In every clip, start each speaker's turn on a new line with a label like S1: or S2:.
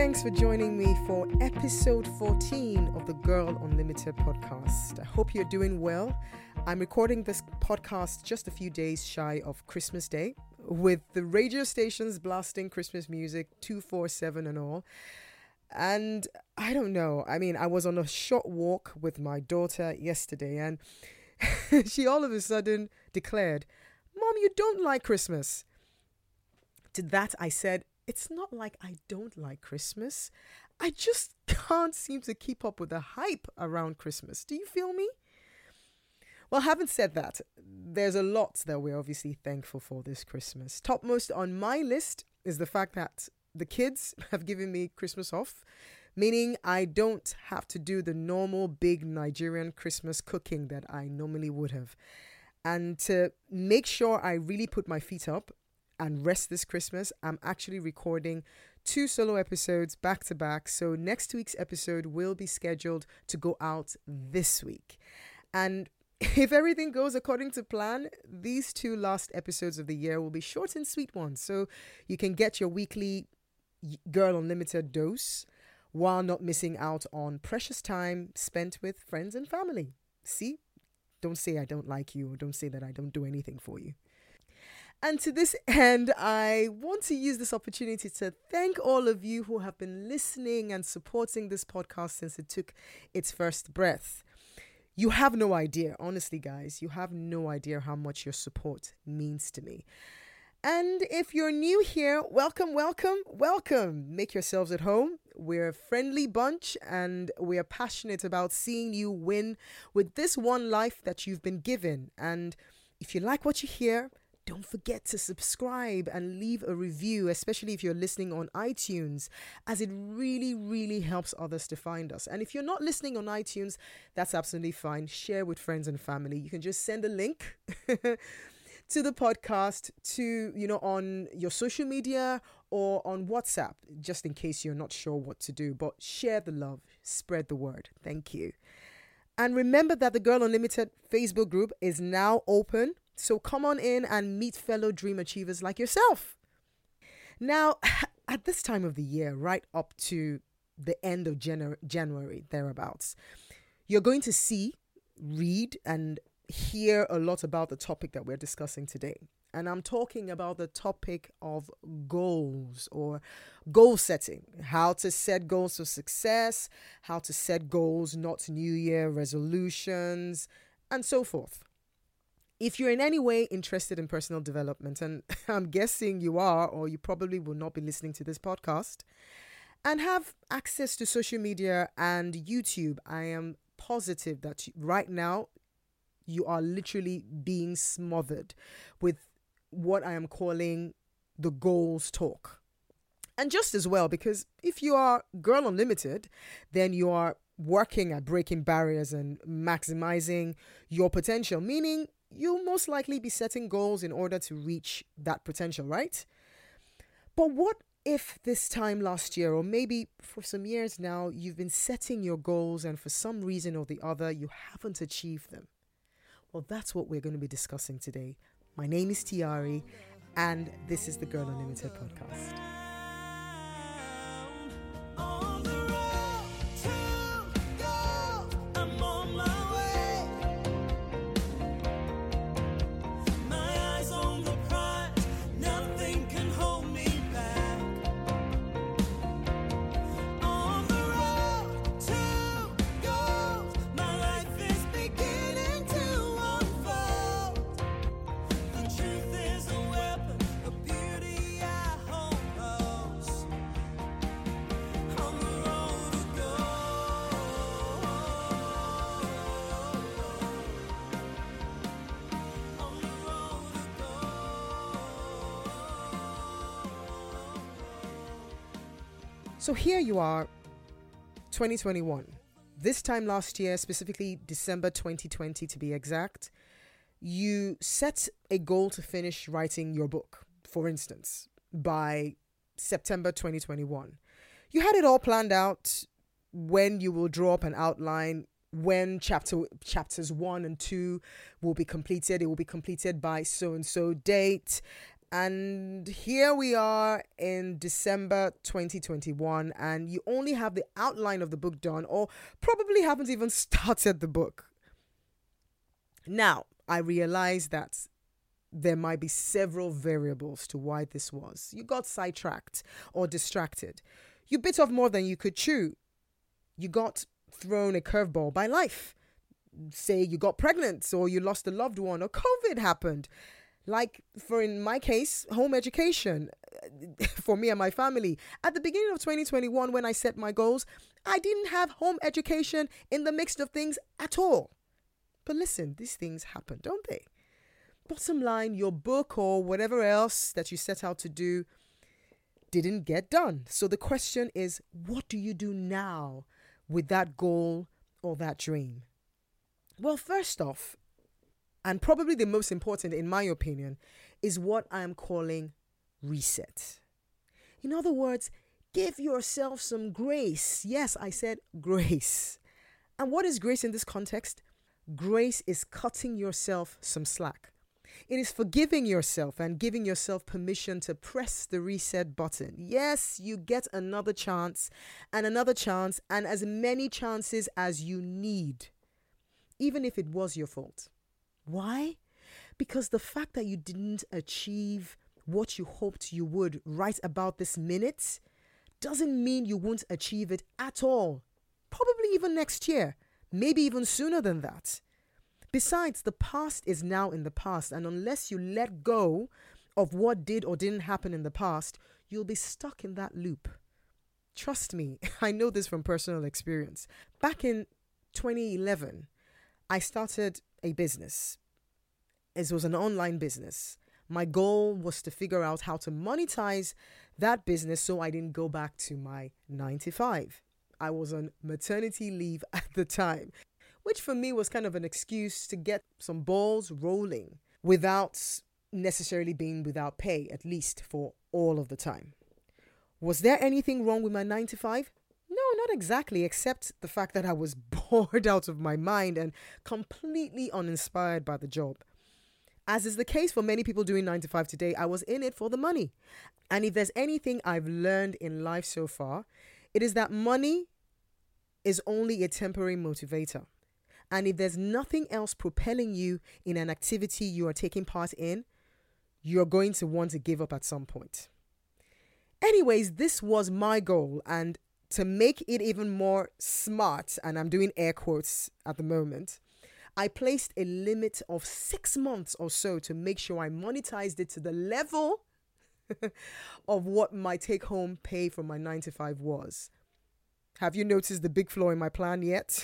S1: thanks for joining me for episode 14 of the Girl Unlimited podcast. I hope you're doing well. I'm recording this podcast just a few days shy of Christmas Day, with the radio stations blasting Christmas music 247 and all. And I don't know, I was on a short walk with my daughter yesterday, and she all of a sudden declared, "Mom, you don't like Christmas." To that I said, "It's not like I don't like Christmas. I just can't seem to keep up with the hype around Christmas. Do you feel me?" Well, having said that, there's a lot that we're obviously thankful for this Christmas. Topmost on my list is the fact that the kids have given me Christmas off, meaning I don't have to do the normal big Nigerian Christmas cooking that I normally would have. And to make sure I really put my feet up and rest this Christmas, I'm actually recording 2 solo episodes back to back. So next week's episode will be scheduled to go out this week. And if everything goes according to plan, these 2 last episodes of the year will be short and sweet ones. So you can get your weekly Girl Unlimited dose while not missing out on precious time spent with friends and family. See? Don't say I don't like you, or don't say that I don't do anything for you. And to this end, I want to use this opportunity to thank all of you who have been listening and supporting this podcast since it took its first breath. You have no idea, honestly, guys, you have no idea how much your support means to me. And if you're new here, welcome. Make yourselves at home. We're a friendly bunch, and we're passionate about seeing you win with this one life that you've been given. And if you like what you hear, don't forget to subscribe and leave a review, especially if you're listening on iTunes, as it really, really helps others to find us. And if you're not listening on iTunes, that's absolutely fine. Share with friends and family. You can just send a link to the podcast on your social media or on WhatsApp, just in case you're not sure what to do. But share the love, spread the word. Thank you. And remember that the Girl Unlimited Facebook group is now open. So come on in and meet fellow dream achievers like yourself. Now, at this time of the year, right up to the end of January, thereabouts, you're going to see, read, and hear a lot about the topic that we're discussing today. And I'm talking about the topic of goals, or goal setting, how to set goals for success, how to set goals, not New Year resolutions, and so forth. If you're in any way interested in personal development, and I'm guessing you are, or you probably will not be listening to this podcast, and have access to social media and YouTube, I am positive that right now you are literally being smothered with what I am calling the goals talk. And just as well, because if you are Girl Unlimited, then you are working at breaking barriers and maximizing your potential, meaning you'll most likely be setting goals in order to reach that potential, right? But what if this time last year, or maybe for some years now, you've been setting your goals and for some reason or the other, you haven't achieved them? Well, that's what we're going to be discussing today. My name is Tiari, and this is the Girl Unlimited podcast. So here you are, 2021. This time last year, specifically December 2020 to be exact, you set a goal to finish writing your book, for instance, by September 2021. You had it all planned out, when you will draw up an outline, when chapters 1 and 2 will be completed. It will be completed by so-and-so date. And here we are in December 2021, and you only have the outline of the book done, or probably haven't even started the book. Now, I realize that there might be several variables to why this was. You got sidetracked or distracted. You bit off more than you could chew. You got thrown a curveball by life. Say you got pregnant, or you lost a loved one, or COVID happened. Like, in my case, home education for me and my family. At the beginning of 2021, when I set my goals, I didn't have home education in the mix of things at all. But listen, these things happen, don't they? Bottom line, your book or whatever else that you set out to do didn't get done. So the question is, what do you do now with that goal or that dream? Well, first off, and probably the most important, in my opinion, is what I'm calling reset. In other words, give yourself some grace. Yes, I said grace. And what is grace in this context? Grace is cutting yourself some slack. It is forgiving yourself and giving yourself permission to press the reset button. Yes, you get another chance and as many chances as you need, even if it was your fault. Why? Because the fact that you didn't achieve what you hoped you would right about this minute doesn't mean you won't achieve it at all. Probably even next year, maybe even sooner than that. Besides, the past is now in the past, and unless you let go of what did or didn't happen in the past, you'll be stuck in that loop. Trust me, I know this from personal experience. Back in 2011, I started a business. It was an online business. My goal was to figure out how to monetize that business so I didn't go back to my 9 to 5. I was on maternity leave at the time, which for me was kind of an excuse to get some balls rolling without necessarily being without pay, at least for all of the time. Was there anything wrong with my 9 to 5? No, not exactly, except the fact that I was bored out of my mind and completely uninspired by the job. As is the case for many people doing 9 to 5 today, I was in it for the money. And if there's anything I've learned in life so far, it is that money is only a temporary motivator. And if there's nothing else propelling you in an activity you are taking part in, you're going to want to give up at some point. Anyways, this was my goal, and to make it even more smart, and I'm doing air quotes at the moment, I placed a limit of 6 months or so to make sure I monetized it to the level of what my take-home pay from my 9 to 5 was. Have you noticed the big flaw in my plan yet?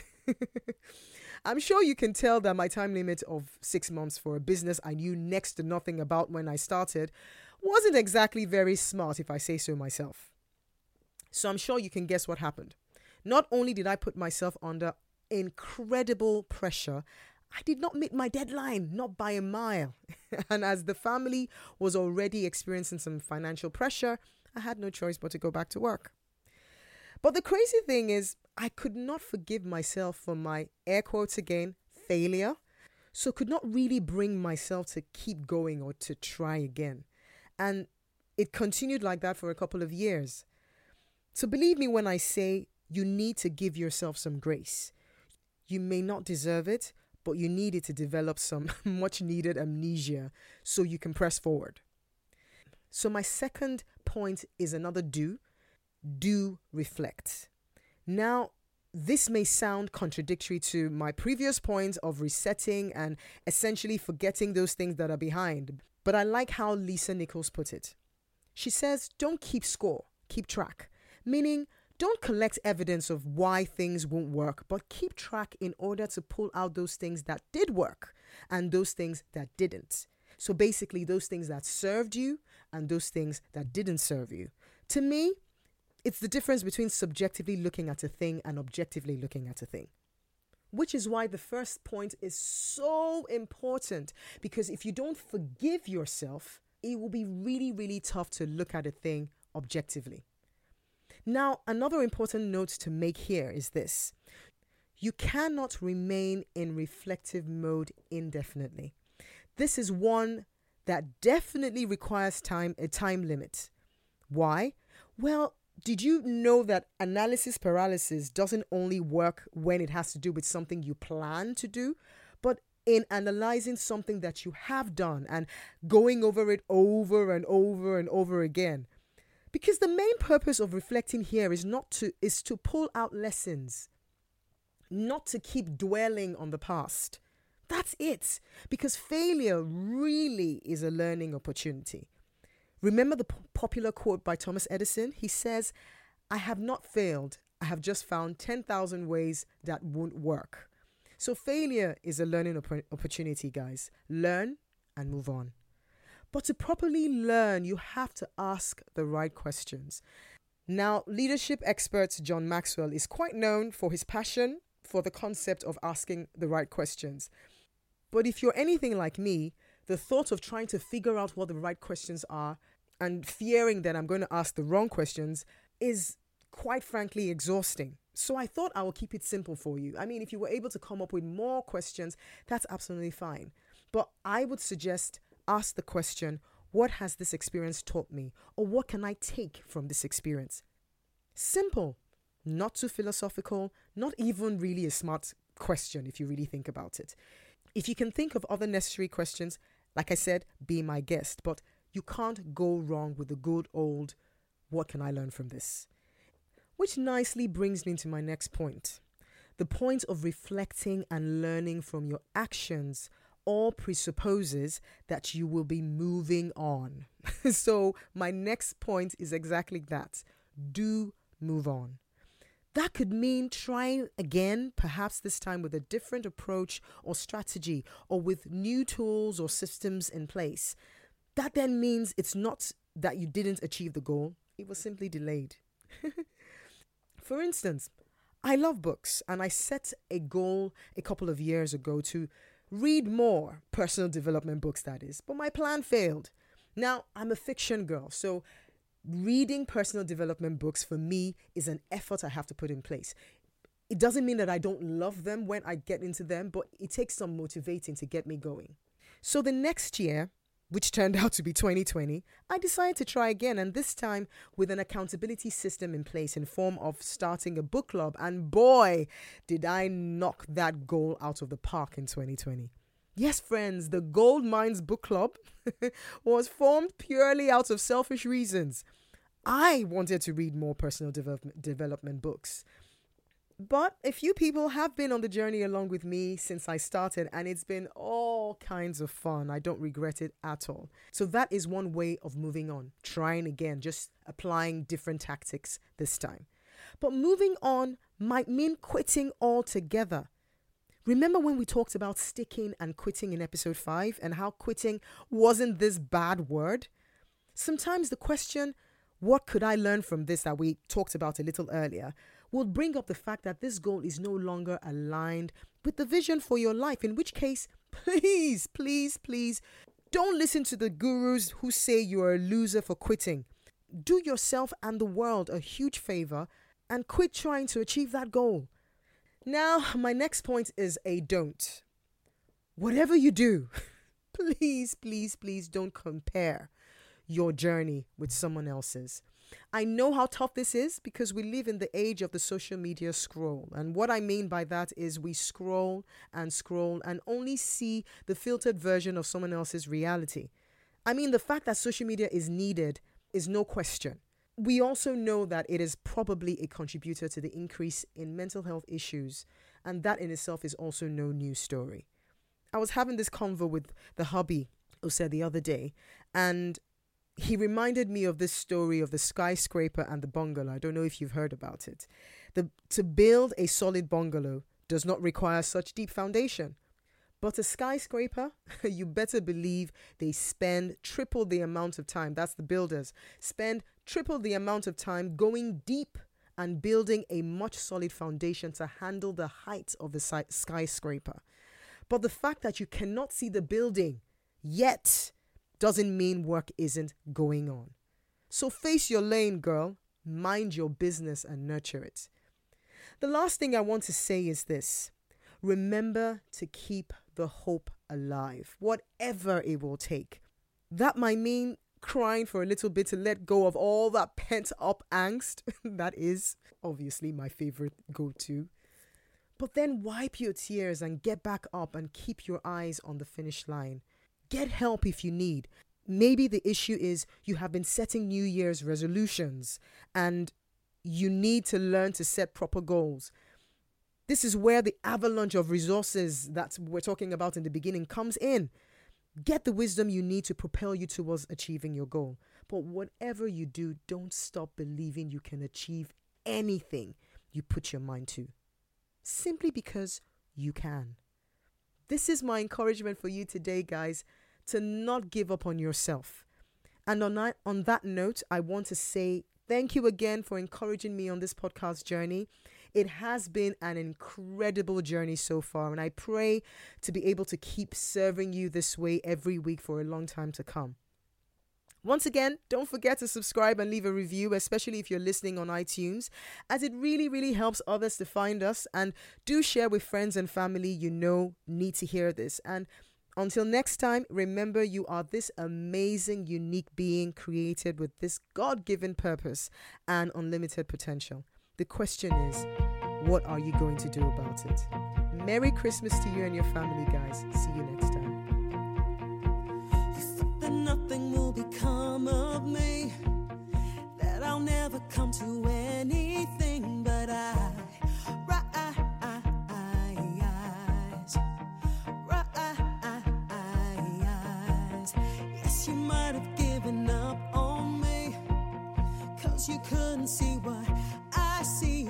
S1: I'm sure you can tell that my time limit of 6 months for a business I knew next to nothing about when I started wasn't exactly very smart, if I say so myself. So I'm sure you can guess what happened. Not only did I put myself under incredible pressure, I did not meet my deadline, not by a mile. And as the family was already experiencing some financial pressure, I had no choice but to go back to work. But the crazy thing is, I could not forgive myself for my, air quotes again, failure. So could not really bring myself to keep going or to try again. And it continued like that for a couple of years. So believe me when I say you need to give yourself some grace. You may not deserve it, but you need it to develop some much needed amnesia so you can press forward. So my second point is another do. Do reflect. Now, this may sound contradictory to my previous point of resetting and essentially forgetting those things that are behind, but I like how Lisa Nichols put it. She says, don't keep score, keep track. Meaning, don't collect evidence of why things won't work, but keep track in order to pull out those things that did work and those things that didn't. So basically, those things that served you and those things that didn't serve you. To me, it's the difference between subjectively looking at a thing and objectively looking at a thing. Which is why the first point is so important, because if you don't forgive yourself, it will be really, really tough to look at a thing objectively. Now, another important note to make here is this. You cannot remain in reflective mode indefinitely. This is one that definitely requires a time limit. Why? Well, did you know that analysis paralysis doesn't only work when it has to do with something you plan to do, but in analyzing something that you have done and going over it over and over and over again? Because the main purpose of reflecting here is to pull out lessons, not to keep dwelling on the past. That's it. Because failure really is a learning opportunity. Remember the popular quote by Thomas Edison? He says, "I have not failed. I have just found 10,000 ways that won't work." So failure is a learning opportunity, guys. Learn and move on. But to properly learn, you have to ask the right questions. Now, leadership expert John Maxwell is quite known for his passion for the concept of asking the right questions. But if you're anything like me, the thought of trying to figure out what the right questions are and fearing that I'm going to ask the wrong questions is quite frankly exhausting. So I thought I will keep it simple for you. I mean, if you were able to come up with more questions, that's absolutely fine. But I would suggest ask the question, what has this experience taught me? Or what can I take from this experience? Simple, not too philosophical, not even really a smart question if you really think about it. If you can think of other necessary questions, like I said, be my guest. But you can't go wrong with the good old, what can I learn from this? Which nicely brings me to my next point. The point of reflecting and learning from your actions all presupposes that you will be moving on. So my next point is exactly that. Do move on. That could mean trying again, perhaps this time with a different approach or strategy, or with new tools or systems in place. That then means it's not that you didn't achieve the goal, it was simply delayed. For instance, I love books, and I set a goal a couple of years ago to read more personal development books, that is, but my plan failed. Now, I'm a fiction girl, so reading personal development books for me is an effort I have to put in place. It doesn't mean that I don't love them when I get into them, but it takes some motivating to get me going. So the next year, which turned out to be 2020, I decided to try again, and this time with an accountability system in place in form of starting a book club. And boy, did I knock that goal out of the park in 2020. Yes, friends, the Gold Mines Book Club was formed purely out of selfish reasons. I wanted to read more personal development books. But a few people have been on the journey along with me since I started, and it's been all kinds of fun. I don't regret it at all. So that is one way of moving on, trying again, just applying different tactics this time. But moving on might mean quitting altogether. Remember when we talked about sticking and quitting in episode 5 and how quitting wasn't this bad word? Sometimes the question, what could I learn from this, that we talked about a little earlier, will bring up the fact that this goal is no longer aligned with the vision for your life, in which case, please, please, please, don't listen to the gurus who say you are a loser for quitting. Do yourself and the world a huge favor and quit trying to achieve that goal. Now, my next point is a don't. Whatever you do, please, please, please don't compare your journey with someone else's. I know how tough this is because we live in the age of the social media scroll. And what I mean by that is we scroll and only see the filtered version of someone else's reality. I mean, the fact that social media is needed is no question. We also know that it is probably a contributor to the increase in mental health issues, and that in itself is also no new story. I was having this convo with the hubby who said the other day, and he reminded me of this story of the skyscraper and the bungalow. I don't know if you've heard about it. To build a solid bungalow does not require such deep foundation. But a skyscraper, you better believe they spend triple the amount of time, that's the builders, spend triple the amount of time going deep and building a much solid foundation to handle the height of the skyscraper. But the fact that you cannot see the building yet doesn't mean work isn't going on. So face your lane, girl. Mind your business and nurture it. The last thing I want to say is this. Remember to keep the hope alive, whatever it will take. That might mean crying for a little bit to let go of all that pent up angst. That is obviously my favorite go-to. But then wipe your tears and get back up and keep your eyes on the finish line. Get help if you need. Maybe the issue is you have been setting New Year's resolutions and you need to learn to set proper goals. This is where the avalanche of resources that we're talking about in the beginning comes in. Get the wisdom you need to propel you towards achieving your goal. But whatever you do, don't stop believing you can achieve anything you put your mind to. Simply because you can. This is my encouragement for you today, guys, to not give up on yourself. And on that note, I want to say thank you again for encouraging me on this podcast journey. It has been an incredible journey so far, and I pray to be able to keep serving you this way every week for a long time to come. Once again, don't forget to subscribe and leave a review, especially if you're listening on iTunes, as it really, really helps others to find us. And do share with friends and family you know need to hear this. And until next time, remember you are this amazing, unique being created with this God-given purpose and unlimited potential. The question is, what are you going to do about it? Merry Christmas to you and your family, guys. See you next time.
S2: You thought that nothing will become of me, that I'll never come to anything, but I rise. Yes, you might have given up on me, 'cause you couldn't see what I see.